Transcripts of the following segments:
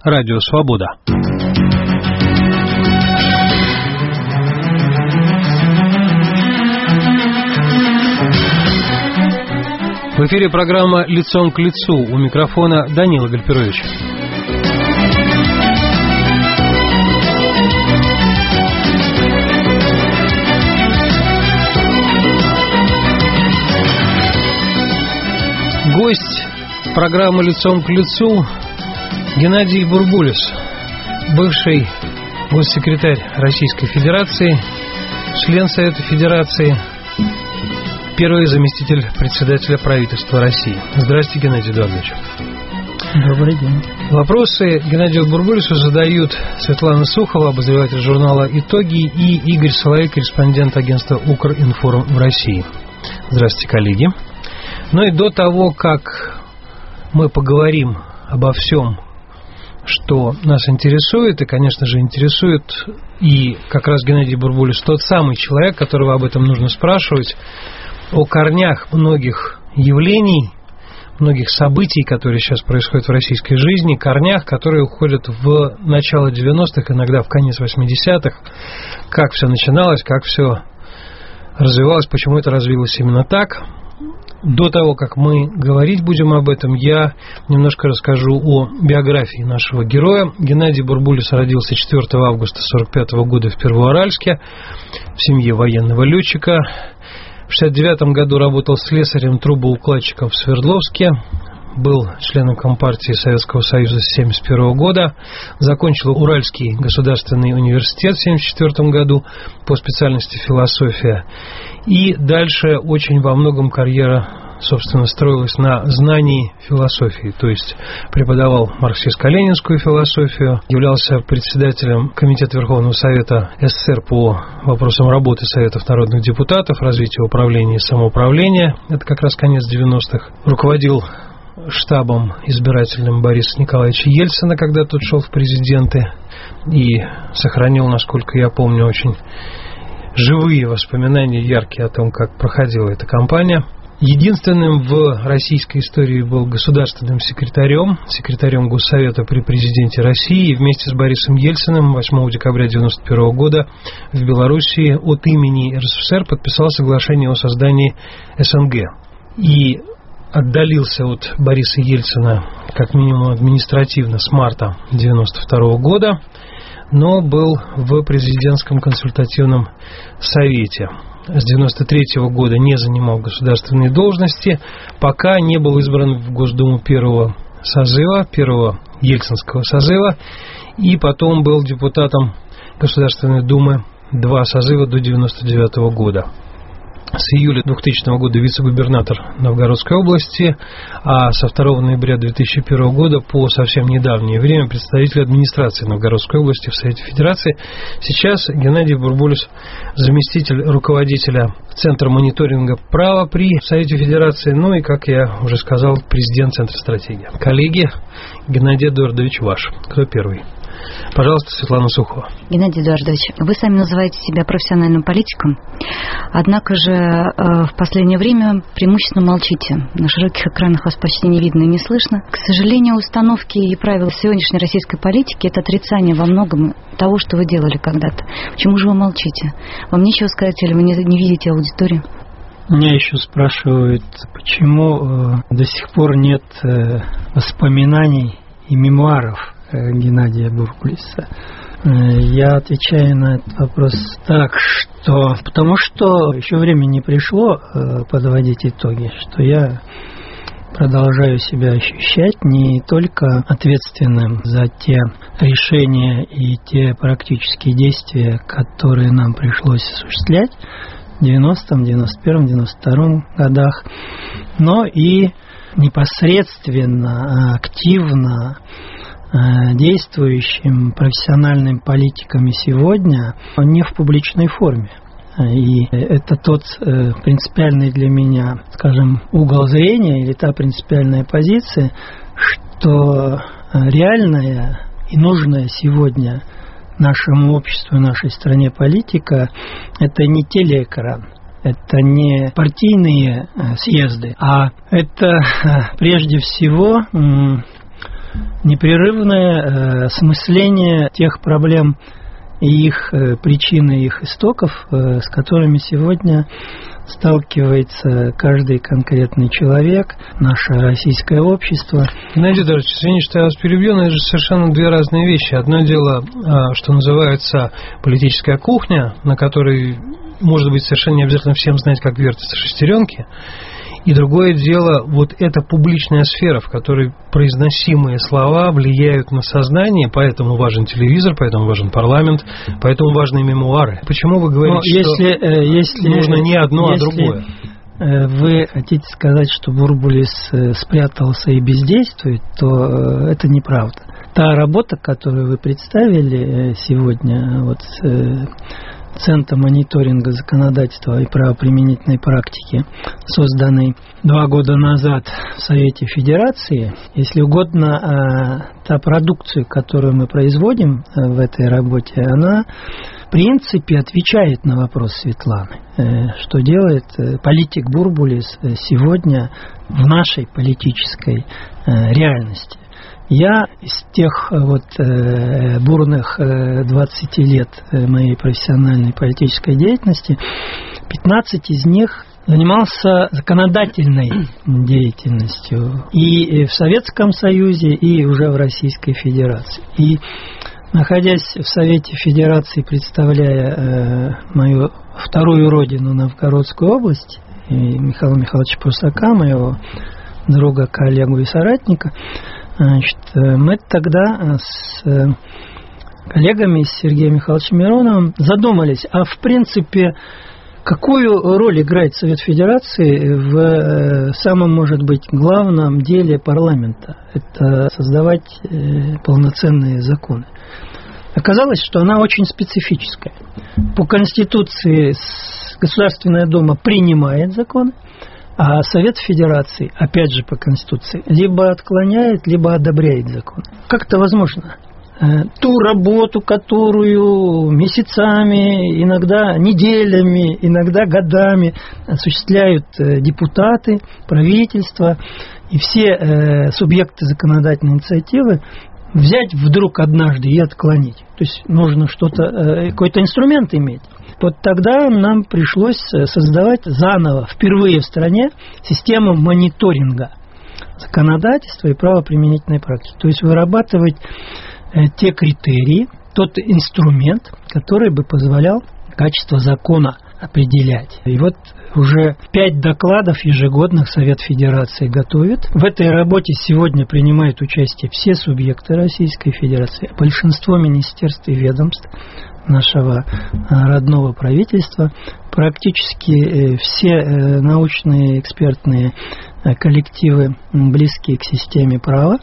Радио Свобода. В эфире программа «Лицом к лицу». У микрофона Данила Гальперович. Гость программы «Лицом к лицу» Геннадий Бурбулис, бывший госсекретарь Российской Федерации, член Совета Федерации, первый заместитель председателя правительства России. Здравствуйте, Геннадий Эдуардович. Добрый день. Вопросы Геннадию Бурбулису задают Светлана Сухова, обозреватель журнала «Итоги», и Игорь Соловей, корреспондент агентства «Укринформ» в России. Здравствуйте, коллеги. Ну и до того, как мы поговорим обо всем, что нас интересует, и, конечно же, интересует и как раз Геннадий Бурбулис тот самый человек, которого об этом нужно спрашивать, о корнях многих явлений, многих событий, которые сейчас происходят в российской жизни, корнях, которые уходят в начало 90-х, иногда в конец 80-х, как все начиналось, как все развивалось, почему это развилось именно так. До того, как мы говорить будем об этом, я немножко расскажу о биографии нашего героя. Геннадий Бурбулис родился 4 августа 1945 года в Первоуральске в семье военного летчика. В 1969 году работал слесарем-трубоукладчиком в Свердловске. Был членом Компартии Советского Союза с 1971 года. Закончил Уральский государственный университет в 1974 году по специальности философия. И дальше очень во многом карьера, собственно, строилась на знании философии. То есть преподавал марксистско-ленинскую философию, являлся председателем Комитета Верховного Совета СССР по вопросам работы Советов народных депутатов, развития управления и самоуправления. Это как раз конец 90-х. Руководил штабом избирательным Бориса Николаевича Ельцина, когда тот шел в президенты, и сохранил, насколько я помню, очень живые воспоминания, яркие о том, как проходила эта кампания. Единственным в российской истории был государственным секретарем Госсовета при президенте России, и вместе с Борисом Ельциным 8 декабря 1991 года в Белоруссии от имени РСФСР подписал соглашение о создании СНГ. И отдалился от Бориса Ельцина как минимум административно с марта 1992 года, но был в президентском консультативном совете. С 1993 года не занимал государственные должности, пока не был избран в Госдуму первого ельцинского созыва, и потом был депутатом Государственной Думы 2 созыва до 1999 года. С июля 2000 года вице-губернатор Новгородской области, а со 2 ноября 2001 года по совсем недавнее время представитель администрации Новгородской области в Совете Федерации. Сейчас Геннадий Бурбулис, заместитель руководителя Центра мониторинга права при Совете Федерации, ну и, как я уже сказал, президент Центра стратегии. Коллеги, Геннадий Эдуардович ваш. Кто первый? Пожалуйста, Светлана Сухова. Геннадий Эдуардович, вы сами называете себя профессиональным политиком, однако же в последнее время преимущественно молчите. На широких экранах вас почти не видно и не слышно. К сожалению, установки и правила сегодняшней российской политики – это отрицание во многом того, что вы делали когда-то. Почему же вы молчите? Вам нечего сказать или вы не видите аудиторию? Меня еще спрашивают, почему до сих пор нет воспоминаний и мемуаров Геннадия Бурбулиса. Я отвечаю на этот вопрос так, что потому что еще время не пришло подводить итоги, что я продолжаю себя ощущать не только ответственным за те решения и те практические действия, которые нам пришлось осуществлять в 90-м, 91-м, 92-м годах, но и непосредственно, активно действующим профессиональным политиками сегодня, не в публичной форме. И это тот принципиальный для меня, скажем, угол зрения или та принципиальная позиция, что реальная и нужная сегодня нашему обществу и нашей стране политика – это не телеэкран. Это не партийные съезды, а это прежде всего непрерывное осмысление тех проблем и их причин, и их истоков, с которыми сегодня сталкивается каждый конкретный человек, наше российское общество. Геннадий Эдуардович, извините, что я вас перебью, но это же совершенно две разные вещи. Одно дело, что называется политическая кухня, на которой, может быть, совершенно не обязательно всем знать, как вертятся шестеренки. И другое дело, вот эта публичная сфера, в которой произносимые слова влияют на сознание, поэтому важен телевизор, поэтому важен парламент, поэтому важны мемуары. Почему вы говорите, что нужно не одно, а другое? Вы хотите сказать, что Бурбулис спрятался и бездействует, то это неправда. Та работа, которую вы представили сегодня, вот Центр мониторинга законодательства и правоприменительной практики, созданный 2 года назад в Совете Федерации, если угодно, та продукция, которую мы производим в этой работе, она в принципе отвечает на вопрос Светланы, что делает политик Бурбулис сегодня в нашей политической реальности. Я из тех бурных 20 лет моей профессиональной политической деятельности, 15 из них занимался законодательной деятельностью и в Советском Союзе, и уже в Российской Федерации. И находясь в Совете Федерации, представляя мою вторую родину, Новгородскую область, и Михаила Михайловича Прусака, моего друга, коллегу и соратника, мы тогда с коллегами, с Сергеем Михайловичем Мироновым задумались, а в принципе, какую роль играет Совет Федерации в самом, может быть, главном деле парламента? Это создавать полноценные законы. Оказалось, что она очень специфическая. По Конституции Государственная Дума принимает законы, а Совет Федерации, опять же по Конституции, либо отклоняет, либо одобряет закон. Как это возможно? Ту работу, которую месяцами, иногда неделями, иногда годами осуществляют депутаты, правительство и все субъекты законодательной инициативы, взять вдруг однажды и отклонить. То есть нужно какой-то инструмент иметь. Вот тогда нам пришлось создавать заново, впервые в стране, систему мониторинга законодательства и правоприменительной практики. То есть вырабатывать те критерии, тот инструмент, который бы позволял качество закона определять. И вот уже 5 докладов ежегодных Совет Федерации готовит. В этой работе сегодня принимают участие все субъекты Российской Федерации, большинство министерств и ведомств нашего родного правительства, практически все научные экспертные коллективы, близкие к системе права.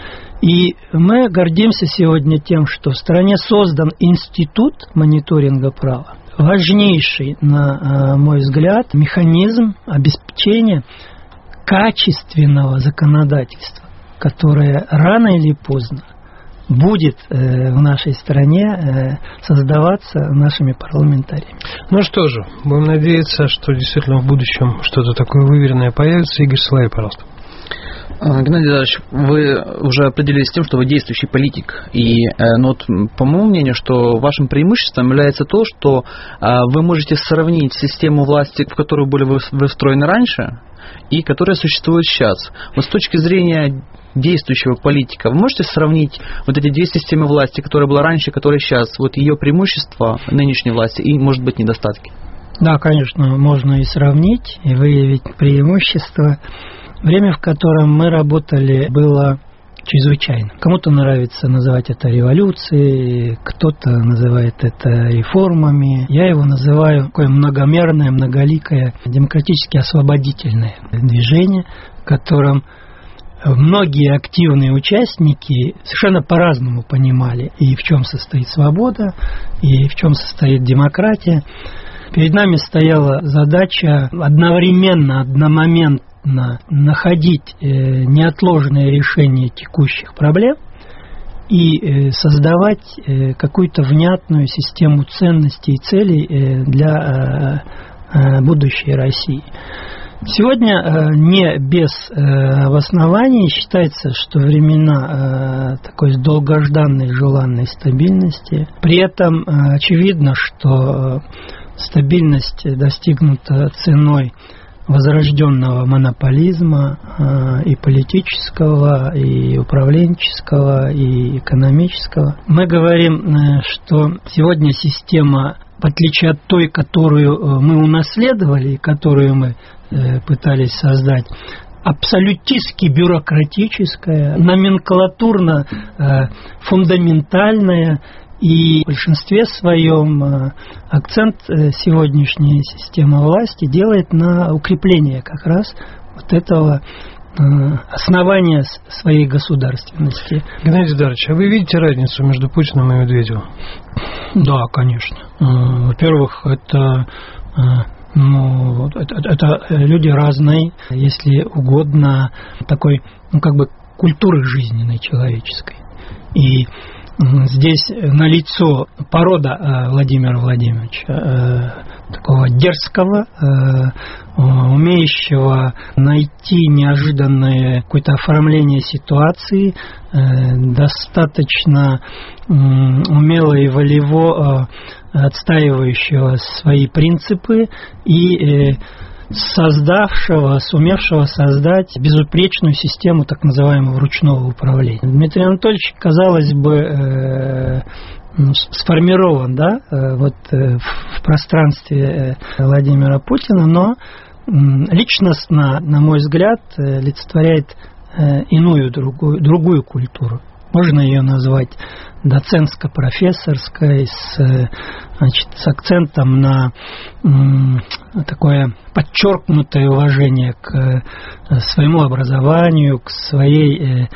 И мы гордимся сегодня тем, что в стране создан институт мониторинга права, важнейший, на мой взгляд, механизм обеспечения качественного законодательства, которое рано или поздно будет в нашей стране создаваться нашими парламентариями. Ну что же, будем надеяться, что действительно в будущем что-то такое выверенное появится. Игорь Соловей, пожалуйста. Геннадий Эдуардович, вы уже определились с тем, что вы действующий политик. Но по моему мнению, что вашим преимуществом является то, что вы можете сравнить систему власти, в которую были вы встроены раньше, и которая существует сейчас. Вот с точки зрения действующего политика, вы можете сравнить вот эти две системы власти, которая была раньше, которая сейчас, вот ее преимущества нынешней власти и, может быть, недостатки? Да, конечно, можно и сравнить, и выявить преимущества. Время, в котором мы работали, было чрезвычайно. Кому-то нравится называть это революцией, кто-то называет это реформами. Я его называю такое многомерное, многоликое, демократически освободительное движение, в котором многие активные участники совершенно по-разному понимали, и в чем состоит свобода, и в чем состоит демократия. Перед нами стояла задача одномоментно находить неотложное решение текущих проблем и создавать какую-то внятную систему ценностей и целей для будущей России. Сегодня не без обоснований считается, что времена такой долгожданной желанной стабильности. При этом очевидно, что стабильность достигнута ценой возрожденного монополизма и политического, и управленческого, и экономического. Мы говорим, что сегодня система, в отличие от той, которую мы унаследовали, и которую мы пытались создать, абсолютистски бюрократическая, номенклатурно-фундаментальная, и в большинстве своем акцент сегодняшней системы власти делает на укрепление как раз вот этого основания своей государственности. Геннадий Дарович, а вы видите разницу между Путиным и Медведевым? Да, конечно. Во-первых, это люди разные, если угодно, такой, культуры жизненной человеческой. И здесь налицо порода Владимира Владимировича, такого дерзкого, умеющего найти неожиданное какое-то оформление ситуации, достаточно умело и волево отстаивающего свои принципы и сумевшего создать безупречную систему так называемого ручного управления. Дмитрий Анатольевич, казалось бы, сформирован, в пространстве Владимира Путина, но личностно, на мой взгляд, олицетворяет иную, другую культуру. Можно ее назвать доцентско-профессорской, с акцентом на такое подчеркнутое уважение к своему образованию, к своей,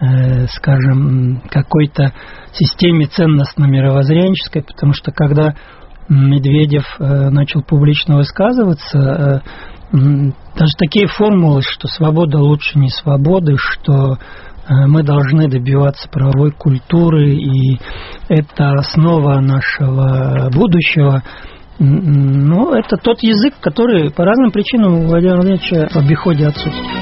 какой-то системе ценностно-мировоззренческой, потому что когда Медведев начал публично высказываться, даже такие формулы, что свобода лучше не свободы, что мы должны добиваться правовой культуры, и это основа нашего будущего. Это тот язык, который по разным причинам у Владимира Владимировича в обиходе отсутствует.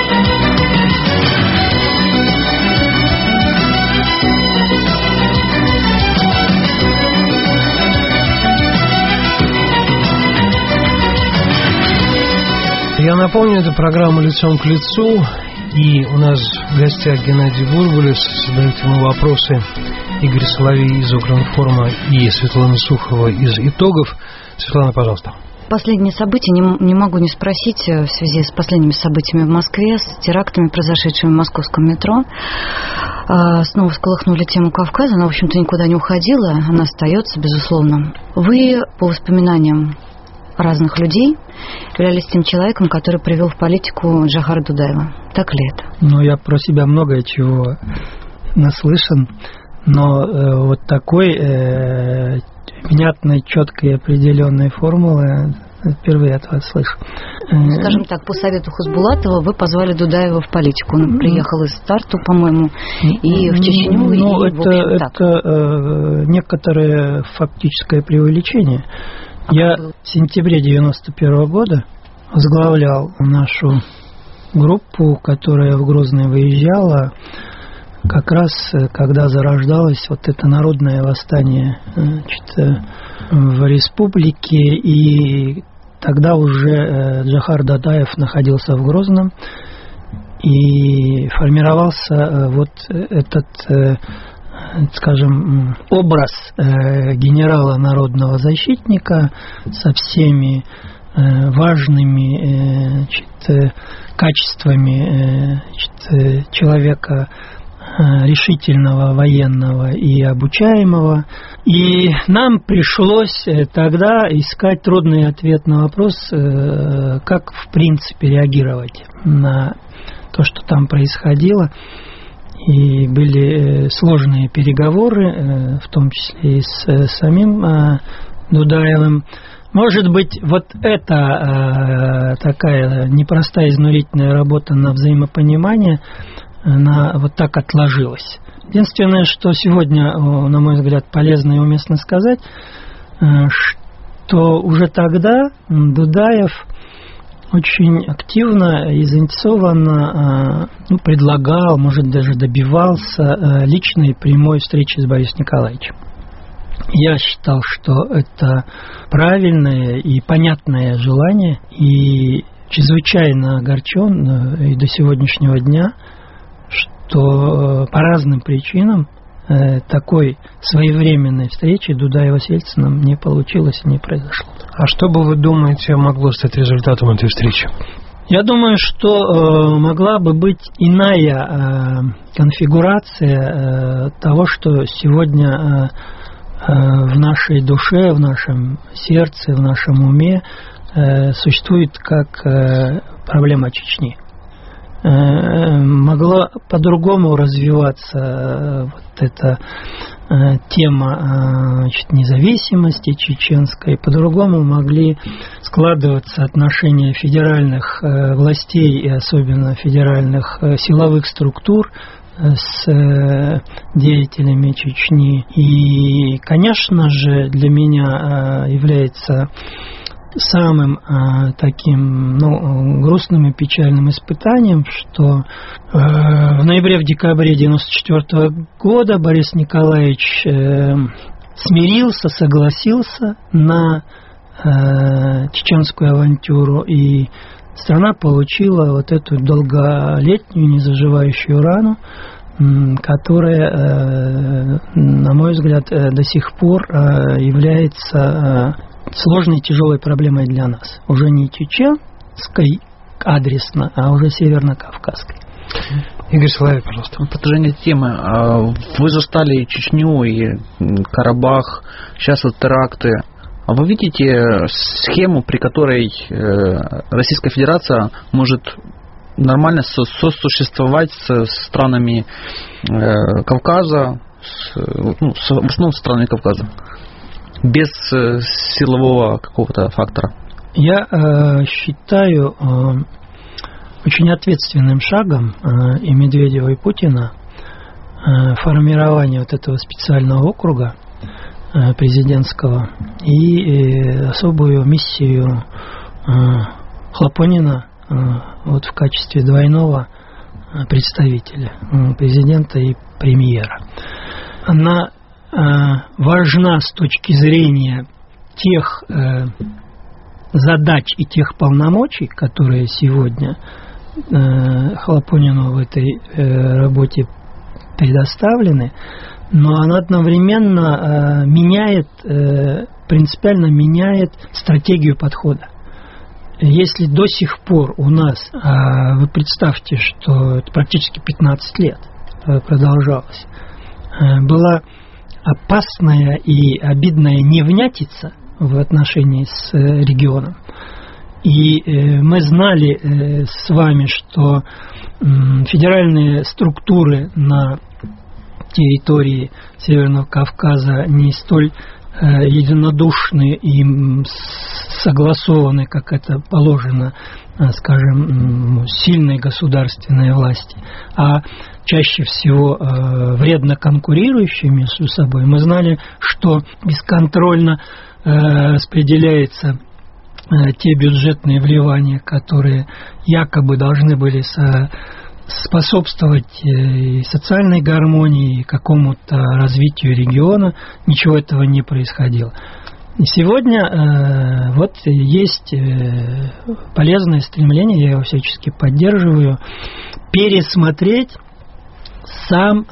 Я напомню, это программа «Лицом к лицу», и у нас в гостях Геннадий Бурбулис. Задают ему вопросы Игорь Соловей из Укринформа и Светлана Сухова из «Итогов». Светлана, пожалуйста. Последние события не могу не спросить в связи с последними событиями в Москве, с терактами, произошедшими в московском метро. Снова всколыхнули тему Кавказа. Она, в общем-то, никуда не уходила. Она остается, безусловно. Вы, по воспоминаниям разных людей, являлись тем человеком, который привел в политику Джохара Дудаева. Так ли это? Я про себя многое чего наслышан, но вот такой внятной, четкой и определенной формулы впервые от вас слышу. Скажем так, по совету Хасбулатова вы позвали Дудаева в политику. Он приехал из Тарту, по-моему, и в Чечню. Это некоторое фактическое преувеличение. Я в сентябре 1991 года возглавлял нашу группу, которая в Грозный выезжала, как раз когда зарождалось вот это народное восстание в республике, и тогда уже Джохар Дудаев находился в Грозном, и формировался вот этот, скажем, образ генерала народного защитника со всеми важными качествами человека решительного, военного и обучаемого. И нам пришлось тогда искать трудный ответ на вопрос, как в принципе реагировать на то, что там происходило. И были сложные переговоры, в том числе и с самим Дудаевым. Может быть, вот эта такая непростая, изнурительная работа на взаимопонимание, она вот так отложилась. Единственное, что сегодня, на мой взгляд, полезно и уместно сказать, что уже тогда Дудаев очень активно и заинтересованно предлагал, может, даже добивался личной прямой встречи с Борисом Николаевичем. Я считал, что это правильное и понятное желание, и чрезвычайно огорчен и до сегодняшнего дня, что по разным причинам такой своевременной встречи Дудаева с Ельциным не получилось и не произошло. А что бы вы думаете могло стать результатом этой встречи? Я думаю, что могла бы быть иная конфигурация того, что сегодня в нашей душе, в нашем сердце, в нашем уме существует как проблема Чечни. Могла по-другому развиваться вот эта тема независимости чеченской, по-другому могли складываться отношения федеральных властей и особенно федеральных силовых структур с деятелями Чечни. И, конечно же, для меня является самым таким грустным и печальным испытанием, что в ноябре-декабре 1994 года Борис Николаевич смирился, согласился на чеченскую авантюру, и страна получила вот эту долголетнюю незаживающую рану, которая, на мой взгляд, до сих пор является сложной и тяжелой проблемой для нас. Уже не чеченской адресно, а уже северно-кавказской. Игорь Соловей, пожалуйста. В продолжение темы. Вы застали Чечню и Карабах, сейчас вот теракты. А вы видите схему, при которой Российская Федерация может нормально сосуществовать с странами Кавказа, в основном странами Кавказа, без силового какого-то фактора? Я считаю очень ответственным шагом и Медведева, и Путина формирование вот этого специального округа президентского и особую миссию Хлопонина вот в качестве двойного представителя президента и премьера. Она важна с точки зрения тех задач и тех полномочий, которые сегодня Хлопонину в этой работе предоставлены, но она одновременно принципиально меняет стратегию подхода. Если до сих пор у нас, вы представьте, что это практически 15 лет продолжалось, была опасная и обидная невнятица в отношении с регионом. И мы знали с вами, что федеральные структуры на территории Северного Кавказа не столь единодушны и согласованы, как это положено, скажем, сильной государственной власти, а чаще всего вредно конкурирующие между собой. Мы знали, что бесконтрольно распределяются те бюджетные вливания, которые якобы должны были способствовать и социальной гармонии, и какому-то развитию региона. Ничего этого не происходило. И сегодня вот есть полезное стремление, я его всячески поддерживаю, пересмотреть сам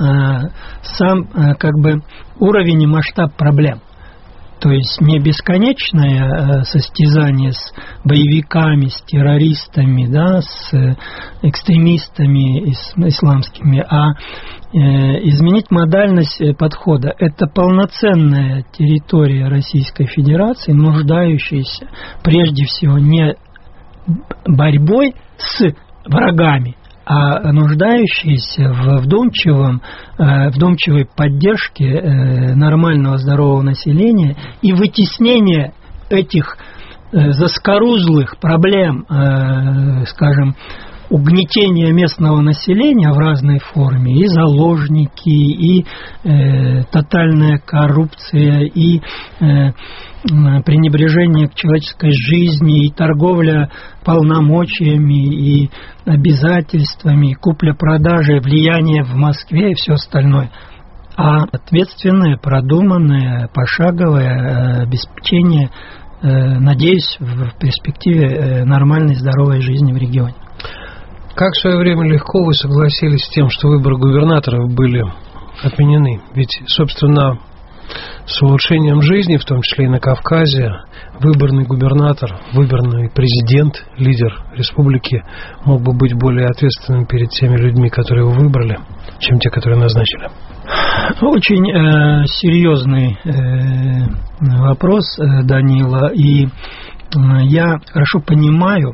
как бы уровень и масштаб проблем. То есть не бесконечное состязание с боевиками, с террористами, да, с экстремистами исламскими, а изменить модальность подхода. Это полноценная территория Российской Федерации, нуждающаяся прежде всего не борьбой с врагами, а нуждающиеся в вдумчивой поддержке нормального здорового населения и вытеснение этих заскорузлых проблем, скажем, угнетение местного населения в разной форме, и заложники, и тотальная коррупция, и пренебрежение к человеческой жизни, и торговля полномочиями, и обязательствами, и купля-продажа, и влияние в Москве и все остальное. А ответственное, продуманное, пошаговое обеспечение, надеюсь, в перспективе нормальной, здоровой жизни в регионе. Как в свое время легко вы согласились с тем, что выборы губернаторов были отменены? Ведь, собственно, с улучшением жизни, в том числе и на Кавказе, выборный губернатор, выборный президент, лидер республики мог бы быть более ответственным перед теми людьми, которые его выбрали, чем те, которые назначили. Очень серьезный вопрос, Данила, и я хорошо понимаю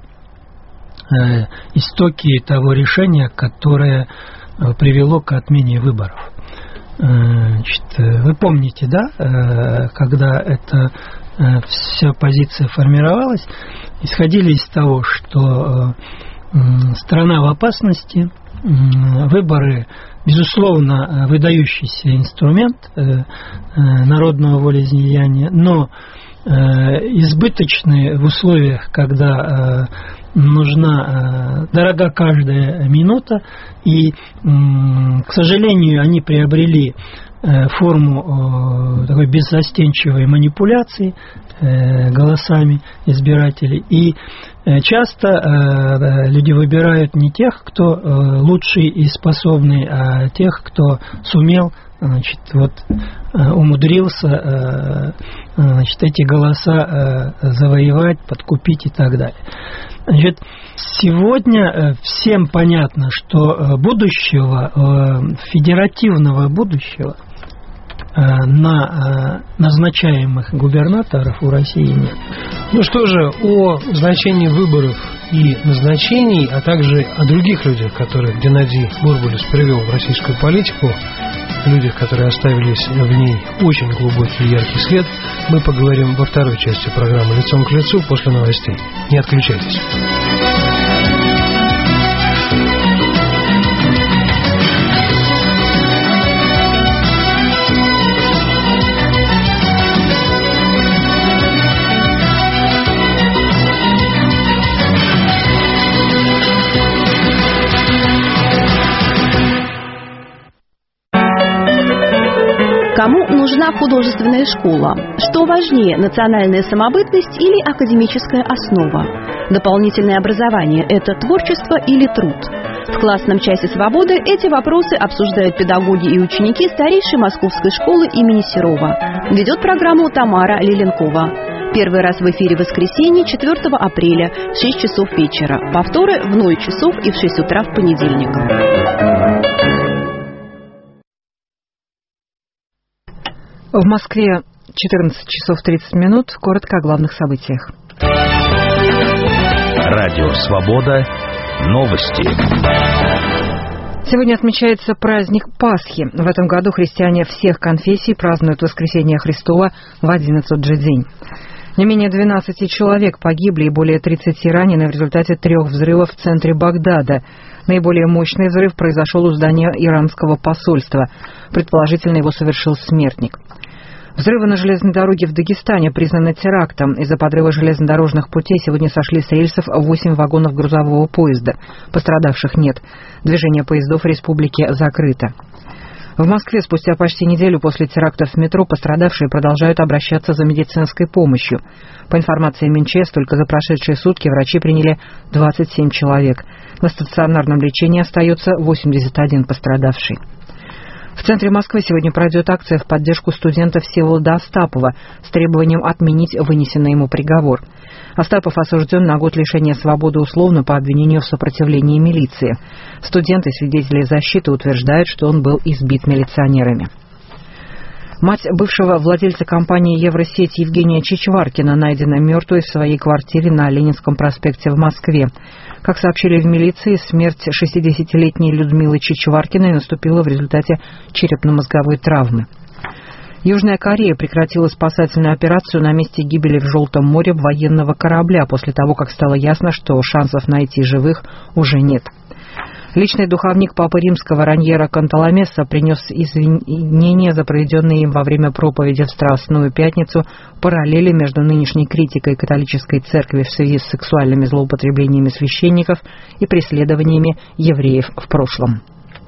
истоки того решения, которое привело к отмене выборов. Значит, вы помните, да, когда эта вся позиция формировалась, исходили из того, что страна в опасности, выборы, безусловно, выдающийся инструмент народного волеизъявления, но избыточные в условиях, когда дорога каждая минута, и, к сожалению, они приобрели форму такой беззастенчивой манипуляции голосами избирателей. И часто люди выбирают не тех, кто лучший и способный, а тех, кто сумел, умудрился эти голоса завоевать, подкупить и так далее. Значит, сегодня всем понятно, что федеративного будущего на назначаемых губернаторов у России нет. Ну что же, о значении выборов и назначений, а также о других людях, которых Геннадий Бурбулис привел в российскую политику, людях, которые оставились в ней очень глубокий и яркий след, мы поговорим во второй части программы «Лицом к лицу» после новостей. Не отключайтесь. Кому нужна художественная школа? Что важнее, национальная самобытность или академическая основа? Дополнительное образование – это творчество или труд? В классном часе свободы эти вопросы обсуждают педагоги и ученики старейшей московской школы имени Серова. Ведет программу Тамара Лиленкова. Первый раз в эфире в воскресенье 4 апреля в 6 часов вечера. Повторы в 0 часов и в 6 утра в понедельник. В Москве 14 часов 30 минут. Коротко о главных событиях. Радио «Свобода». Новости. Сегодня отмечается праздник Пасхи. В этом году христиане всех конфессий празднуют Воскресение Христово в 11 же день. Не менее 12 человек погибли и более 30 ранены в результате 3 взрывов в центре Багдада. Наиболее мощный взрыв произошел у здания иранского посольства. Предположительно, его совершил смертник. Взрывы на железной дороге в Дагестане признаны терактом. Из-за подрыва железнодорожных путей сегодня сошли с рельсов 8 вагонов грузового поезда. Пострадавших нет. Движение поездов в республике закрыто. В Москве спустя почти неделю после терактов в метро пострадавшие продолжают обращаться за медицинской помощью. По информации МИНЧС, только за прошедшие сутки врачи приняли 27 человек. На стационарном лечении остается 81 пострадавший. В центре Москвы сегодня пройдет акция в поддержку студента Всеволода Остапова с требованием отменить вынесенный ему приговор. Остапов осужден на год лишения свободы условно по обвинению в сопротивлении милиции. Студенты и свидетели защиты утверждают, что он был избит милиционерами. Мать бывшего владельца компании «Евросеть» Евгения Чичваркина найдена мертвой в своей квартире на Ленинском проспекте в Москве. Как сообщили в милиции, смерть 60-летней Людмилы Чичваркиной наступила в результате черепно-мозговой травмы. Южная Корея прекратила спасательную операцию на месте гибели в Желтом море военного корабля после того, как стало ясно, что шансов найти живых уже нет. Личный духовник Папы Римского Раньеро Канталамесса принес извинения за проведенные им во время проповеди в Страстную Пятницу параллели между нынешней критикой католической церкви в связи с сексуальными злоупотреблениями священников и преследованиями евреев в прошлом.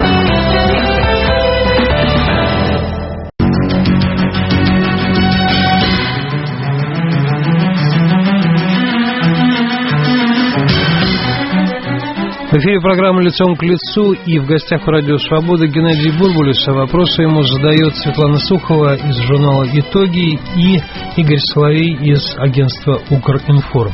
В эфире программа «Лицом к лицу», и в гостях у Радио Свобода Геннадий Бурбулис. А вопросы ему задает Светлана Сухова из журнала «Итоги» и Игорь Соловей из агентства «Укринформ».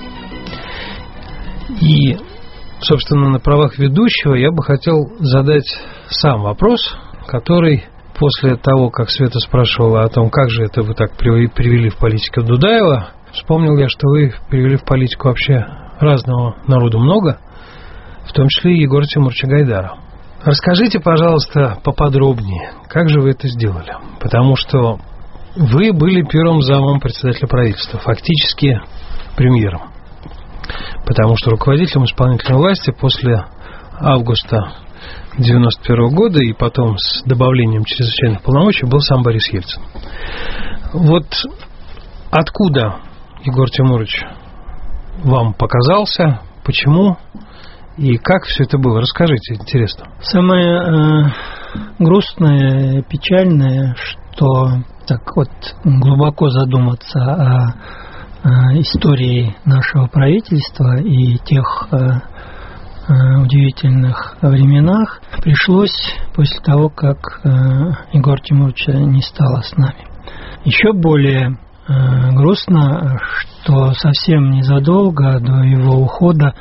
И, собственно, на правах ведущего я бы хотел задать сам вопрос, который после того, как Света спрашивала о том, как же это вы так привели в политику Дудаева, вспомнил я, что вы привели в политику вообще разного народу много, в том числе и Егора Тимуровича Гайдара. Расскажите, пожалуйста, поподробнее, как же вы это сделали? Потому что вы были первым замом председателя правительства, фактически премьером. Потому что руководителем исполнительной власти после августа 1991 года и потом с добавлением чрезвычайных полномочий был сам Борис Ельцин. Вот откуда Егор Тимурович вам показался, почему и как все это было? Расскажите, интересно. Самое грустное, печальное, что так вот глубоко задуматься о истории нашего правительства и тех удивительных временах пришлось после того, как Егора Тимуровича не стало с нами. Еще более грустно, что совсем незадолго до его ухода,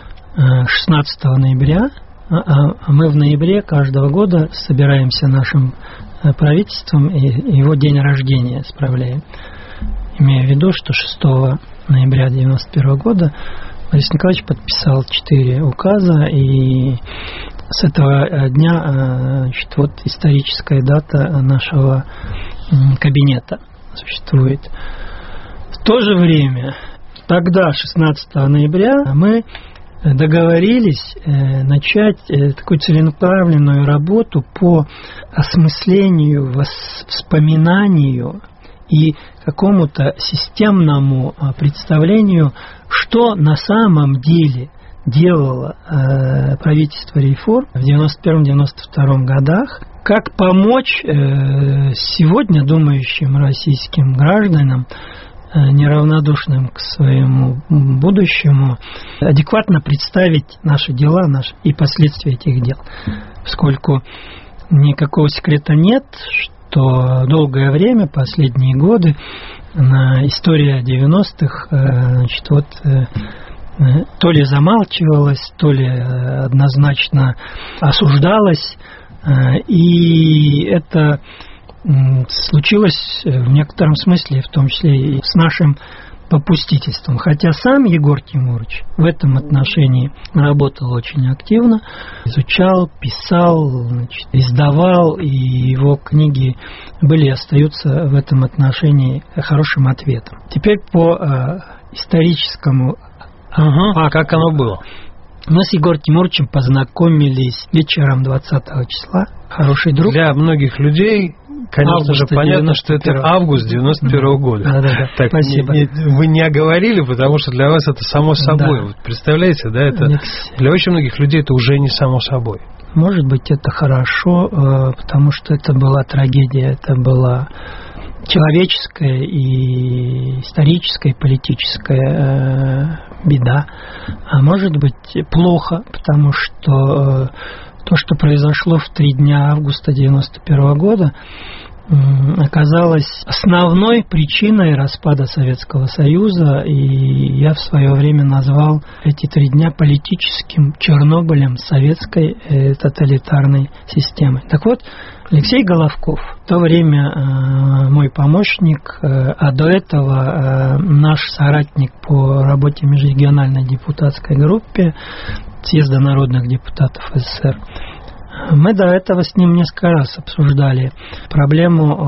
16 ноября, а мы в ноябре каждого года собираемся нашим правительством и его день рождения справляем. Имея в виду, что 6 ноября 1991 года Борис Николаевич подписал 4 указа, и с этого дня, значит, вот историческая дата нашего кабинета существует. В то же время, тогда, 16 ноября, мы договорились начать такую целенаправленную работу по осмыслению, вспоминанию и какому-то системному представлению, что на самом деле делало правительство реформ в 1991-1992 годах, как помочь сегодня думающим российским гражданам, неравнодушным к своему будущему, адекватно представить наши дела и последствия этих дел. Поскольку никакого секрета нет, что долгое время, последние годы, история 90-х, значит, вот, то ли замалчивалась, то ли однозначно осуждалась, и это случилось в некотором смысле, в том числе и с нашим попустительством. Хотя сам Егор Тимурович в этом отношении работал очень активно, изучал, писал, значит, издавал, и его книги были и остаются в этом отношении хорошим ответом. Теперь по историческому факту. Как оно было? Мы с Егором Тимуровичем познакомились вечером 20 числа. Хороший друг. Для многих людей, конечно же, понятно, что это август 91 года. Да. Так, спасибо. Вы не оговорили, потому что для вас это само собой. Да. Вот представляете, да, это для очень многих людей это уже не само собой. Может быть, это хорошо, потому что это была трагедия, это была человеческая и историческая, и политическая беда. А может быть, плохо, потому что то, что произошло в 3 дня августа 1991 года, оказалось основной причиной распада Советского Союза, и я в свое время назвал эти 3 дня политическим Чернобылем советской тоталитарной системы. Так вот, Алексей Головков, в то время мой помощник, а до этого наш соратник по работе в межрегиональной депутатской группе Съезда народных депутатов СССР, мы до этого с ним несколько раз обсуждали проблему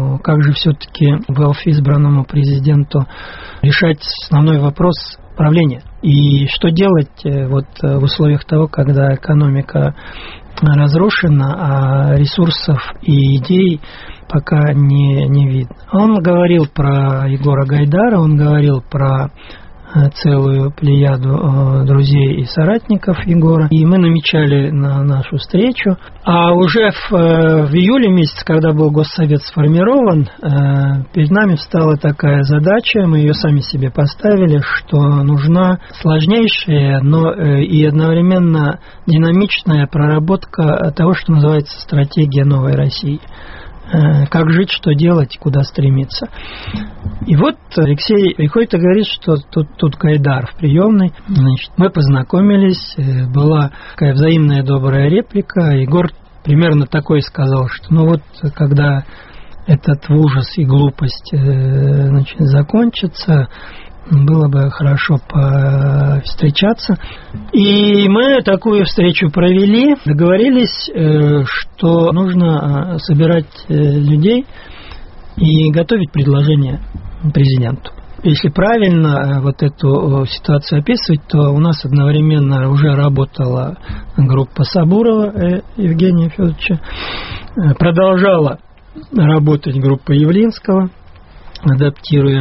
но как же все-таки вновь избранному президенту решать основной вопрос правления? И что делать вот в условиях того, когда экономика разрушена, а ресурсов и идей пока не видно? Он говорил про Егора Гайдара, он говорил про целую плеяду друзей и соратников Егора. И мы намечали на нашу встречу. А уже в июле месяце, когда был Госсовет сформирован, перед нами встала такая задача, мы ее сами себе поставили, что нужна сложнейшая, но и одновременно динамичная проработка того, что называется стратегия новой России. Как жить, что делать, куда стремиться. И вот Алексей приходит и говорит, что тут Гайдар в приемной. Значит, мы познакомились, была такая взаимная добрая реплика. Егор примерно такой сказал, что ну вот, когда этот ужас и глупость закончится, было бы хорошо повстречаться. И мы такую встречу провели, договорились, что нужно собирать людей и готовить предложение президенту. Если правильно вот эту ситуацию описывать, то у нас одновременно уже работала группа Сабурова Евгения Федоровича, продолжала работать группа Явлинского, адаптируя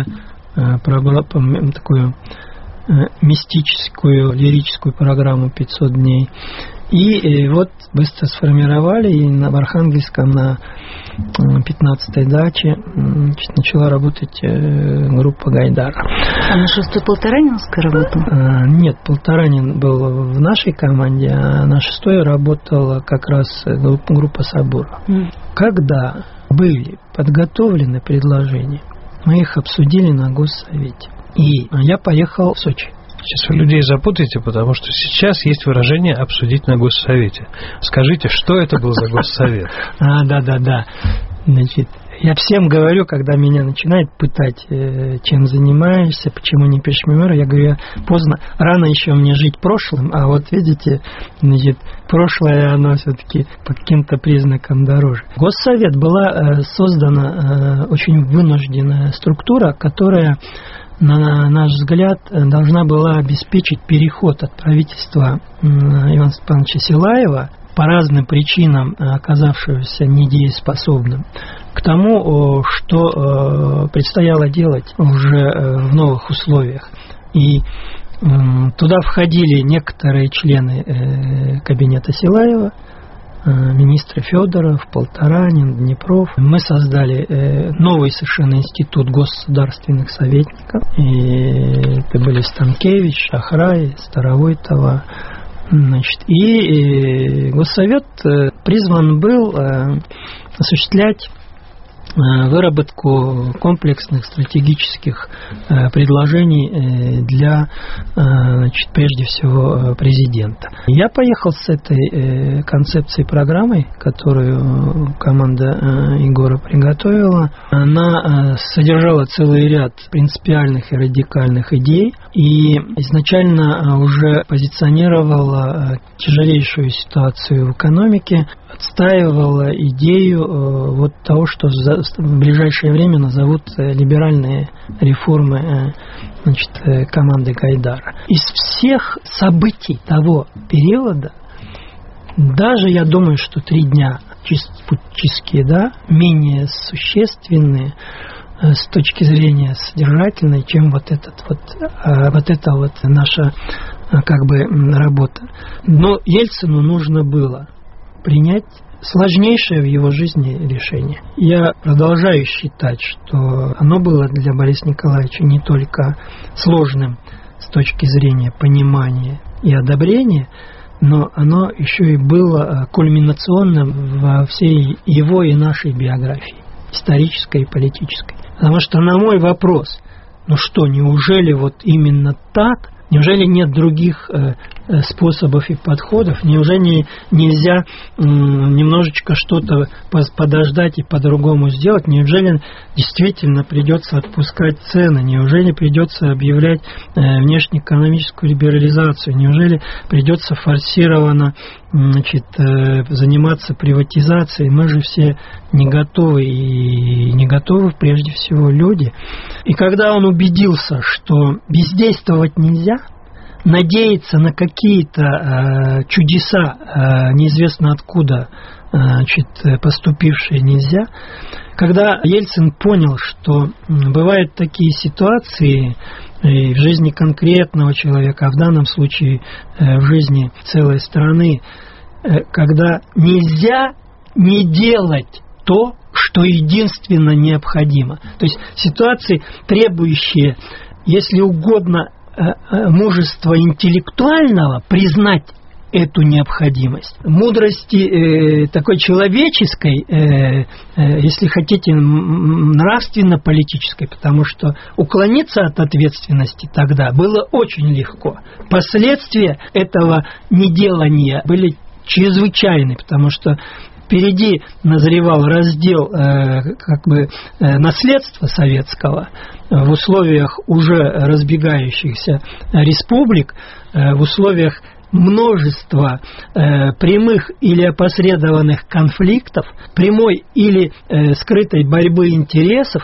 такую мистическую, лирическую программу «500 дней». И вот быстро сформировали, и в Архангельском на 15-й даче начала работать группа Гайдара. А на 6-й Полторанинской работал? Нет, Полторанин был в нашей команде, а на 6-й работала как раз группа Сабурова. Когда были подготовлены предложения, мы их обсудили на Госсовете. И я поехал в Сочи. Сейчас вы людей запутаете, потому что сейчас есть выражение «обсудить на Госсовете». Скажите, что это был за Госсовет? Да. Значит, я всем говорю, когда меня начинают пытать, чем занимаешься, почему не пишешь мемуары, я говорю, поздно, рано еще мне жить прошлым, а вот видите, значит, прошлое, оно все-таки по каким-то признакам дороже. Госсовет была создана очень вынужденная структура, которая, на наш взгляд, должна была обеспечить переход от правительства Ивана Степановича Силаева, по разным причинам оказавшегося недееспособным, к тому, что предстояло делать уже в новых условиях. И туда входили некоторые члены кабинета Силаева, министры Федоров, Полторанин, Днепров. Мы создали новый совершенно институт государственных советников. И это были Станкевич, Шахрай, Старовойтова. Значит, и Госсовет призван был осуществлять выработку комплексных стратегических предложений для, значит, прежде всего, президента. Я поехал с этой концепцией программой, которую команда Егора приготовила. Она содержала целый ряд принципиальных и радикальных идей и изначально уже позиционировала тяжелейшую ситуацию в экономике, отстаивала идею вот того, что в ближайшее время назовут либеральные реформы, значит, команды Гайдара. Из всех событий того периода, даже я думаю, что 3 дня путчистские, да, менее существенные с точки зрения содержательной, чем вот эта наша как бы работа. Но Ельцину нужно было принять сложнейшее в его жизни решение. Я продолжаю считать, что оно было для Бориса Николаевича не только сложным с точки зрения понимания и одобрения, но оно еще и было кульминационным во всей его и нашей биографии, исторической и политической. Потому что на мой вопрос, ну что, неужели вот именно так? Неужели нет других способов и подходов? Неужели нельзя немножечко что-то подождать и по-другому сделать? Неужели действительно придется отпускать цены? Неужели придется объявлять внешнеэкономическую либерализацию? Неужели придется форсированно, значит, заниматься приватизацией? Мы же все не готовы и не не готовы прежде всего люди. И когда он убедился, что бездействовать нельзя, надеяться на какие-то чудеса, неизвестно откуда поступившие, нельзя. Когда Ельцин понял, что бывают такие ситуации и в жизни конкретного человека, а в данном случае в жизни целой страны, когда нельзя не делать то, что единственно необходимо. То есть ситуации, требующие, если угодно, мужества интеллектуального, признать эту необходимость. Мудрости такой человеческой, если хотите, нравственно-политической, потому что уклониться от ответственности тогда было очень легко. Последствия этого неделания были чрезвычайны, потому что впереди назревал раздел наследства советского в условиях уже разбегающихся республик, в условиях множества прямых или опосредованных конфликтов, прямой или скрытой борьбы интересов.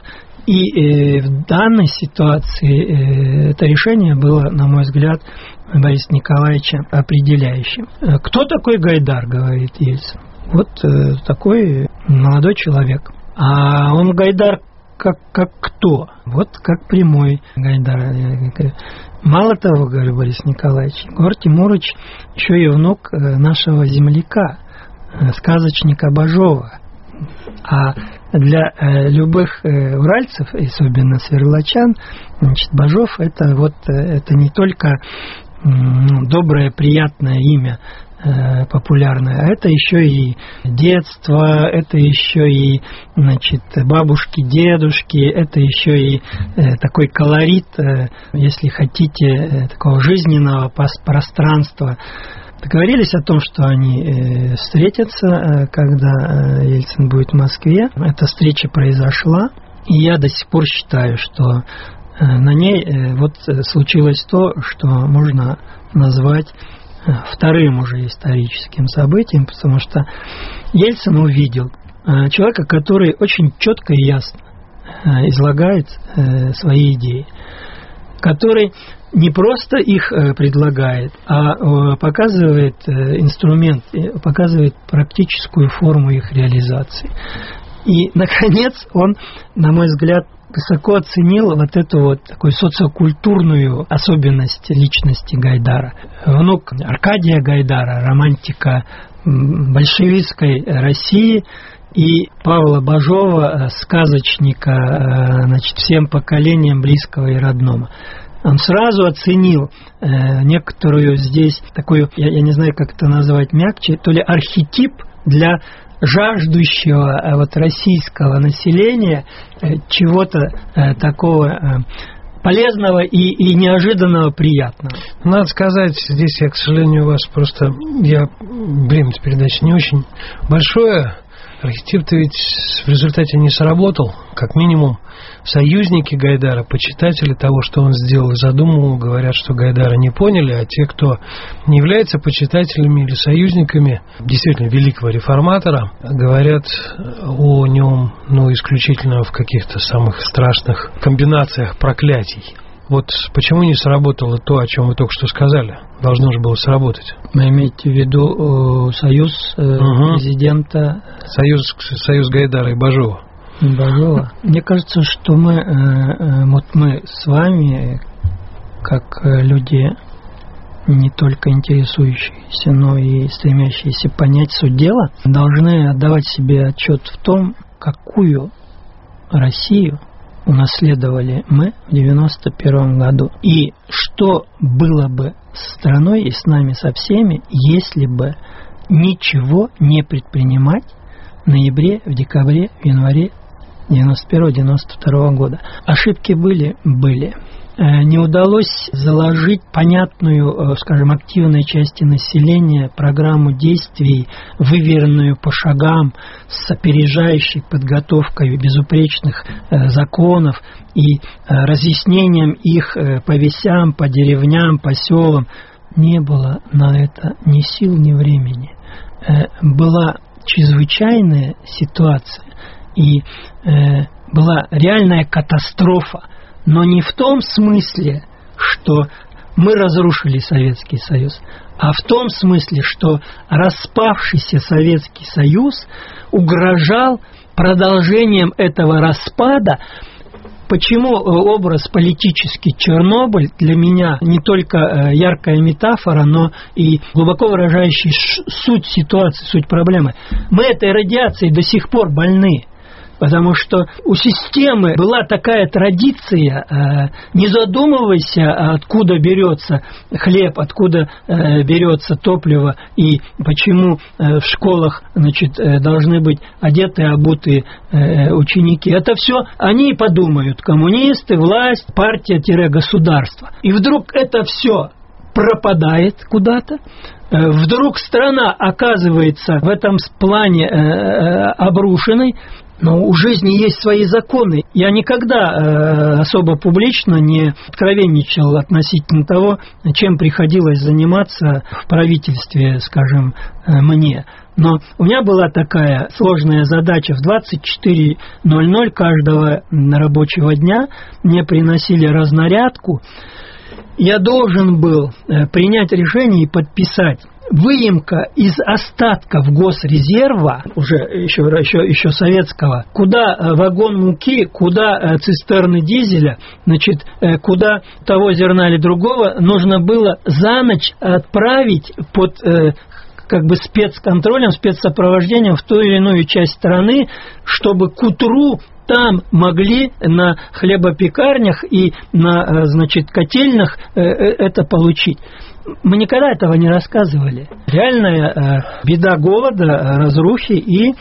И в данной ситуации это решение было, на мой взгляд, Бориса Николаевича определяющим. Кто такой Гайдар, говорит Ельцин? Вот такой молодой человек. А он Гайдар как кто? Вот как прямой Гайдар. Мало того, говорю, Борис Николаевич, Егор Тимурович еще и внук нашего земляка, сказочника Бажова. А для любых уральцев, особенно сверлачан, Бажов это не только доброе, приятное имя, популярное, а это еще и детство, это еще и бабушки, дедушки, это еще и такой колорит, если хотите, такого жизненного пространства. Договорились о том, что они встретятся, когда Ельцин будет в Москве. Эта встреча произошла, и я до сих пор считаю, что на ней случилось то, что можно назвать вторым уже историческим событием, потому что Ельцин увидел человека, который очень четко и ясно излагает свои идеи, который не просто их предлагает, а показывает инструмент, показывает практическую форму их реализации. И, наконец, он, на мой взгляд, высоко оценил эту такую социокультурную особенность личности Гайдара. Внук Аркадия Гайдара, романтика большевистской России, и Павла Бажова, сказочника, всем поколениям близкого и родного. Он сразу оценил некоторую здесь такую, я не знаю, как это назвать мягче, то ли архетип для жаждущего российского населения чего-то такого полезного и неожиданного приятного. Надо сказать, здесь я, к сожалению, у вас время передачи не очень большое. Архетип-то ведь в результате не сработал. Как минимум, союзники Гайдара, почитатели того, что он сделал и задумал, говорят, что Гайдара не поняли, а те, кто не является почитателями или союзниками действительно великого реформатора, говорят о нем исключительно в каких-то самых страшных комбинациях проклятий. Вот почему не сработало то, о чем вы только что сказали? Должно же было сработать. Вы имеете в виду союз президента? Союз Гайдара и Бажова. Мне кажется, что мы с вами, как люди, не только интересующиеся, но и стремящиеся понять суть дела, должны отдавать себе отчет в том, какую Россию унаследовали мы в 1991 году. И что было бы с страной и с нами со всеми, если бы ничего не предпринимать в ноябре, в декабре, в январе 1991-1992 года. Ошибки были. Не удалось заложить понятную, активной части населения программу действий, выверенную по шагам, с опережающей подготовкой безупречных законов и разъяснением их по весям, по деревням, по селам. Не было на это ни сил, ни времени. Была чрезвычайная ситуация, и была реальная катастрофа, но не в том смысле, что мы разрушили Советский Союз, а в том смысле, что распавшийся Советский Союз угрожал продолжением этого распада. Почему образ политический Чернобыль для меня не только яркая метафора, но и глубоко выражающий суть ситуации, суть проблемы? Мы этой радиацией до сих пор больны. Потому что у системы была такая традиция, не задумывайся, откуда берется хлеб, откуда берется топливо и почему в школах, значит, должны быть одетые, обутые ученики. Это все они подумают: коммунисты, власть, партия-государство. И вдруг это все пропадает куда-то. Вдруг страна оказывается в этом плане обрушенной. Но у жизни есть свои законы. Я никогда особо публично не откровенничал относительно того, чем приходилось заниматься в правительстве, скажем, мне. Но у меня была такая сложная задача. В 24:00 каждого рабочего дня мне приносили разнарядку. Я должен был принять решение и подписать: выемка из остатков госрезерва, уже еще советского, куда вагон муки, куда цистерны дизеля, значит, куда того зерна или другого, нужно было за ночь отправить под как бы спецконтролем, спецсопровождением в ту или иную часть страны, чтобы к утру там могли на хлебопекарнях и на, значит, котельных это получить. Мы никогда этого не рассказывали. Реальная беда голода, разрухи и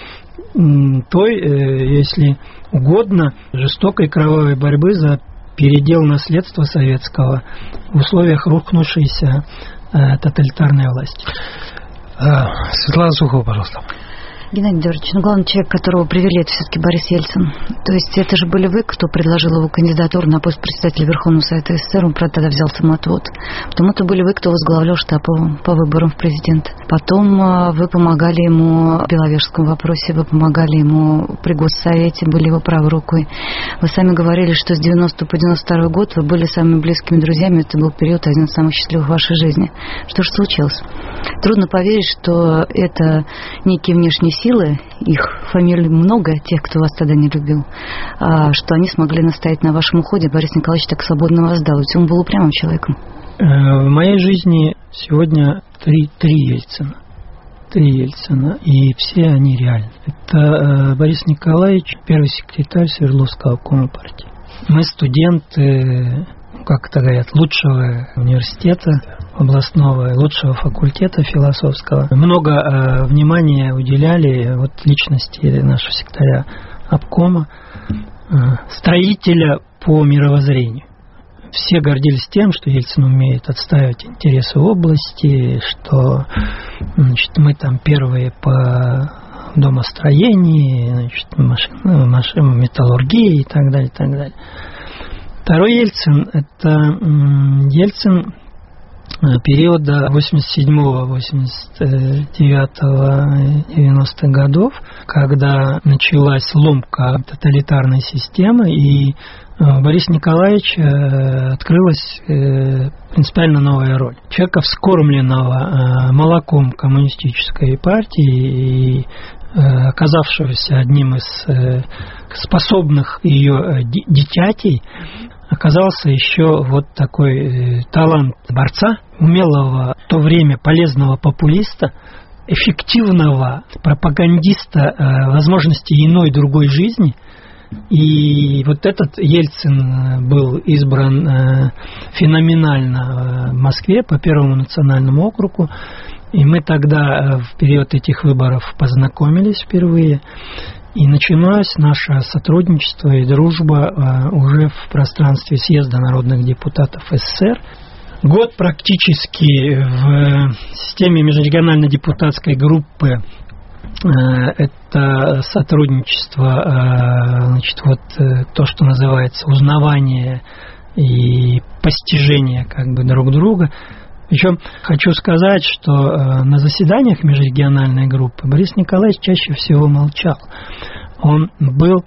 той, если угодно, жестокой кровавой борьбы за передел наследства советского в условиях рухнувшейся тоталитарной власти. Светлана Сухова, пожалуйста. Геннадий Георгиевич, главный человек, которого привели, это все-таки Борис Ельцин. То есть это же были вы, кто предложил его кандидатуру на пост председателя Верховного Совета СССР, он, правда, тогда взял самоотвод. Потом это были вы, кто возглавлял штаб по выборам в президенты. Потом вы помогали ему в Беловежском вопросе, вы помогали ему при Госсовете, были его правой рукой. Вы сами говорили, что с 90 по 92 год вы были самыми близкими друзьями, это был период один из самых счастливых в вашей жизни. Что же случилось? Трудно поверить, что это некие внешние силы, их фамилий много, тех, кто вас тогда не любил, что они смогли настоять на вашем уходе. Борис Николаевич так свободно вас дал, ведь он был упрямым человеком. В моей жизни сегодня три Ельцина. Три Ельцина, и все они реальны. Это Борис Николаевич, первый секретарь Свердловского обкома партии. Мы студенты, как это говорят, лучшего университета областного, лучшего факультета философского. Много внимания уделяли вот личности нашего секретаря обкома, строителя по мировоззрению. Все гордились тем, что Ельцин умеет отстаивать интересы области, что, значит, мы там первые по домостроению, значит, машин, металлургии и так далее, и так далее. Второй Ельцин – это Ельцин периода 87-89-90-х годов, когда началась ломка тоталитарной системы, и Борис Николаевич открылась принципиально новая роль. Человека, вскормленного молоком коммунистической партии и оказавшегося одним из способных ее дитятей, оказался еще вот такой талант борца, умелого в то время полезного популиста, эффективного пропагандиста возможности иной другой жизни. И вот этот Ельцин был избран феноменально в Москве по Первому национальному округу. И мы тогда в период этих выборов познакомились впервые. И началось наше сотрудничество и дружба уже в пространстве съезда народных депутатов СССР. Год практически в системе межрегиональной депутатской группы это сотрудничество, значит, вот то, что называется узнавание и постижение как бы друг друга. Причем хочу сказать, что на заседаниях межрегиональной группы Борис Николаевич чаще всего молчал. Он был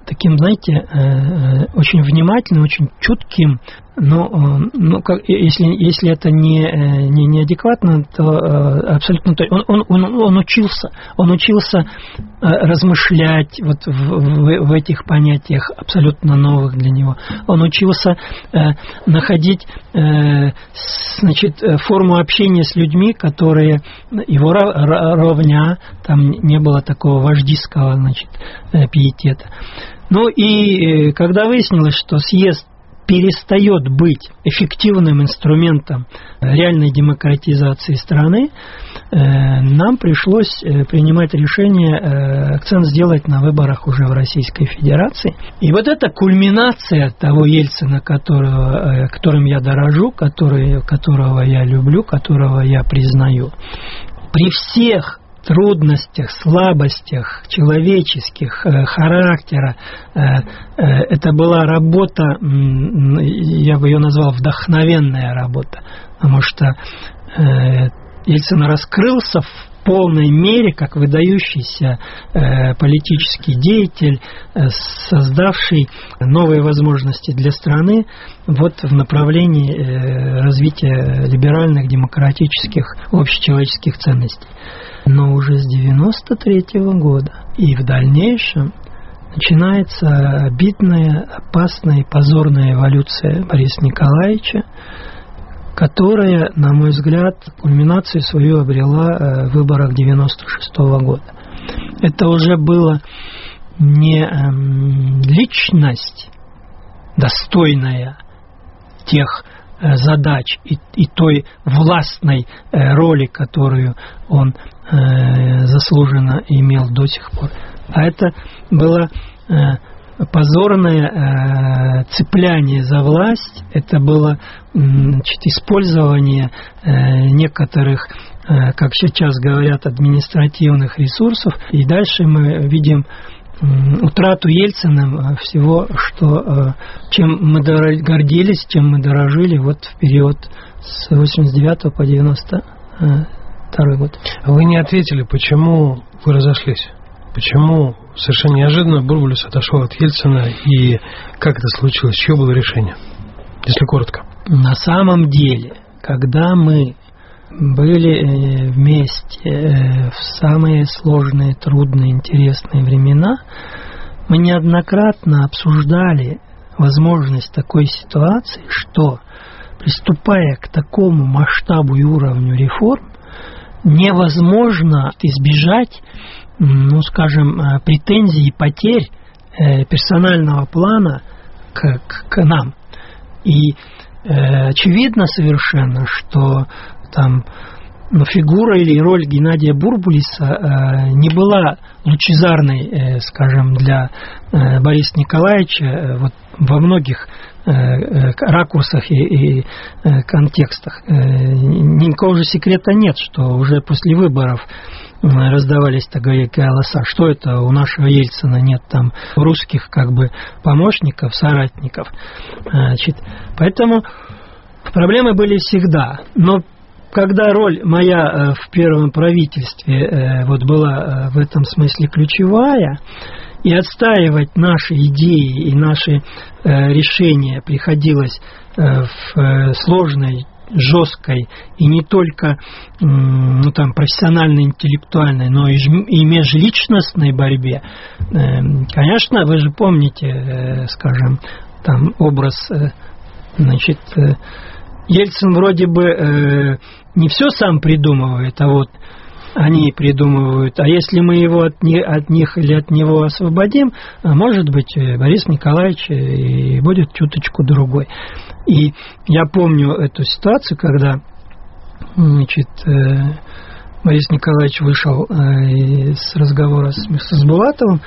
таким, знаете, очень внимательным, очень чутким, но если это не неадекватно, то абсолютно то. Он учился размышлять вот в этих понятиях абсолютно новых для него. Он учился находить, значит, форму общения с людьми, которые его ровня, там не было такого вождистского, значит, пиетета. Ну и когда выяснилось, что съезд перестает быть эффективным инструментом реальной демократизации страны, нам пришлось принимать решение акцент сделать на выборах уже в Российской Федерации. И вот эта кульминация того Ельцина, которым я дорожу, которого я люблю, которого я признаю, при всех трудностях, слабостях человеческих, характера. Это была работа, я бы ее назвал вдохновенная работа, потому что Ельцин раскрылся в полной мере как выдающийся политический деятель, создавший новые возможности для страны вот в направлении развития либеральных, демократических, общечеловеческих ценностей. Но уже с 93-го года и в дальнейшем начинается обидная, опасная и позорная эволюция Бориса Николаевича, которая, на мой взгляд, кульминацию свою обрела в выборах 96-го года. Это уже была не личность, достойная тех задач и той властной роли, которую он заслуженно имел до сих пор. А это было позорное цепляние за власть, это было, значит, использование некоторых, как сейчас говорят, административных ресурсов. И дальше мы видим утрату Ельциным всего, чем мы гордились, чем мы дорожили вот в период с 89 по 92 год. Вы не ответили, почему вы разошлись? Почему совершенно неожиданно Бурбулис отошел от Ельцина, и как это случилось? Чье было решение? Если коротко. На самом деле, когда мы были вместе в самые сложные, трудные, интересные времена, мы неоднократно обсуждали возможность такой ситуации, что, приступая к такому масштабу и уровню реформ, невозможно избежать, ну, скажем, претензий и потерь персонального плана к нам. И очевидно совершенно, что там фигура или роль Геннадия Бурбулиса не была лучезарной, скажем, для Бориса Николаевича вот во многих ракурсах и контекстах. Никакого же секрета нет, что уже после выборов раздавались такие голоса, что это у нашего Ельцина нет там русских как бы помощников, соратников. Значит, поэтому проблемы были всегда. Но когда роль моя в первом правительстве вот была в этом смысле ключевая, и отстаивать наши идеи и наши решения приходилось в сложной, жесткой и не только профессиональной, интеллектуальной, но и межличностной борьбе. Конечно, вы же помните, скажем, там образ, значит, Ельцин вроде бы не все сам придумывает, а вот они придумывают. А если мы его от них или от него освободим, может быть, Борис Николаевич и будет чуточку другой. И я помню эту ситуацию, когда, значит, Борис Николаевич вышел с разговора с Булатовым,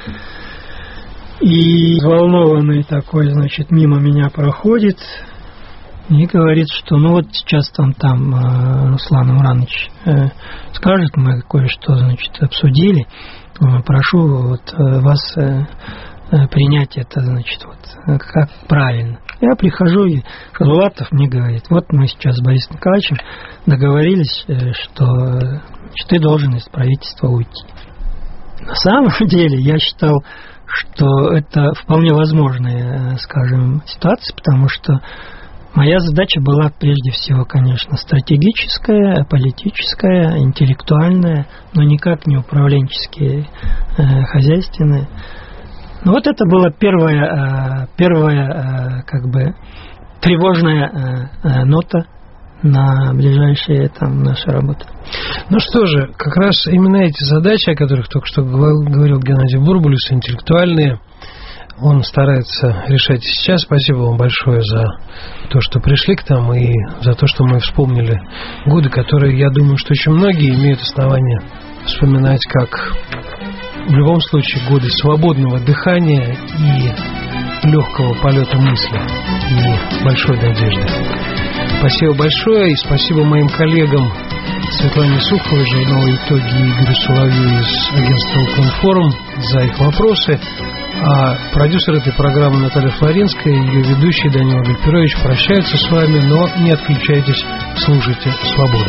и взволнованный такой, значит, мимо меня проходит и говорит, что ну вот сейчас там Руслан Имранович скажет, мы кое-что, значит, обсудили, прошу вот вас принять это, значит, вот как правильно. Я прихожу, и Булатов мне говорит, вот мы сейчас с Борисом Николаевичем договорились, что ты должен из правительства уйти. На самом деле я считал, что это вполне возможная, скажем, ситуация, потому что моя задача была прежде всего, конечно, стратегическая, политическая, интеллектуальная, но никак не управленческие, хозяйственные. Но вот это была первая как бы тревожная нота на ближайшие наши работы. Ну что же, как раз именно эти задачи, о которых только что говорил Геннадий Бурбулис, интеллектуальные, он старается решать сейчас. Спасибо вам большое за то, что пришли к нам, и за то, что мы вспомнили годы, которые, я думаю, что очень многие имеют основания вспоминать как, в любом случае, годы свободного дыхания и легкого полета мысли и большой надежды. Спасибо большое, и спасибо моим коллегам Светлане Суховой, журнала «Итоги», и Игорю Соловью из агентства «Укринформ» за их вопросы. А продюсер этой программы Наталья Флоренская и ее ведущий Данил Гальперович прощаются с вами, но не отключайтесь, слушайте «Свободу».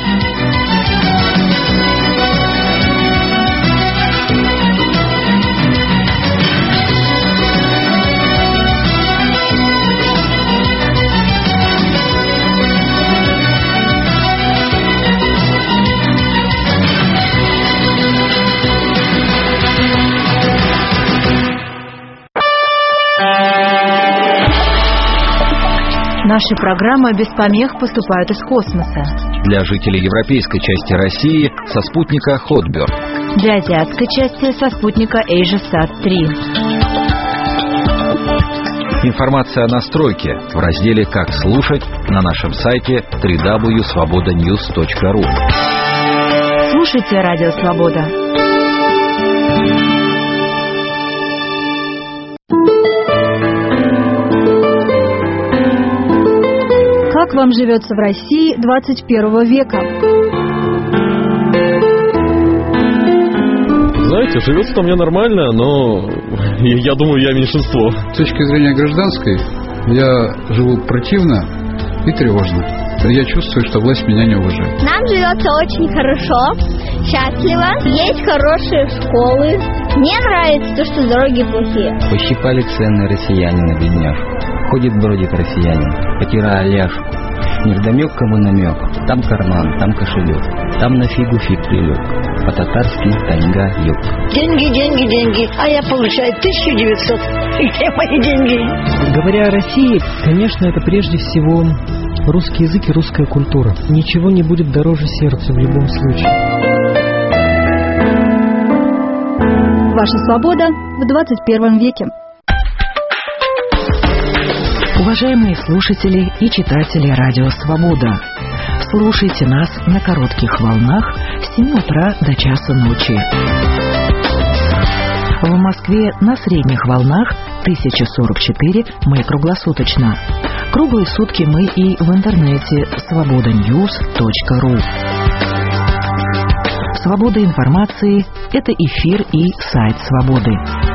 Наши программы без помех поступают из космоса. Для жителей европейской части России со спутника Hotbird. Для азиатской части со спутника AsiaSat-3. Информация о настройке в разделе «Как слушать» на нашем сайте www.svobodanews.ru. Слушайте Радио Свобода. Как вам живется в России 21 века? Знаете, живется там мне нормально, но я думаю, я меньшинство. С точки зрения гражданской, я живу противно и тревожно. Я чувствую, что власть меня не уважает. Нам живется очень хорошо, счастливо, есть хорошие школы. Мне нравится то, что дороги плохие. Пощипали цены россияне на бедняжку. Ходит, бродит россиянин, потирая ляжку. Невдомек кому намек, там карман, там кошелек, там на фигу фиг прилег, по-татарски таньга юг. Деньги, деньги, деньги, а я получаю 1900. Где мои деньги? Говоря о России, конечно, это прежде всего русский язык и русская культура. Ничего не будет дороже сердца в любом случае. Ваша свобода в 21 веке. Уважаемые слушатели и читатели Радио Свобода, слушайте нас на коротких волнах с 7 утра до часа ночи. В Москве на средних волнах 1044 мы круглосуточно. Круглые сутки мы и в интернете svobodanews.ru. Свобода информации – это эфир и сайт Свободы.